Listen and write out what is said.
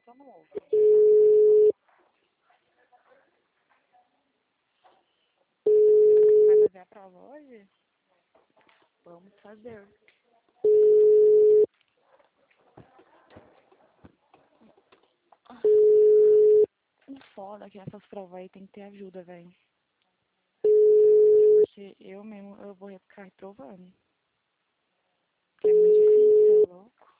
tô novo. Vai fazer a prova hoje? Vamos fazer. O foda é que essas provas aí tem que ter ajuda, velho. Porque eu mesmo, eu vou ficar reprovando. Porque é muito difícil, é louco.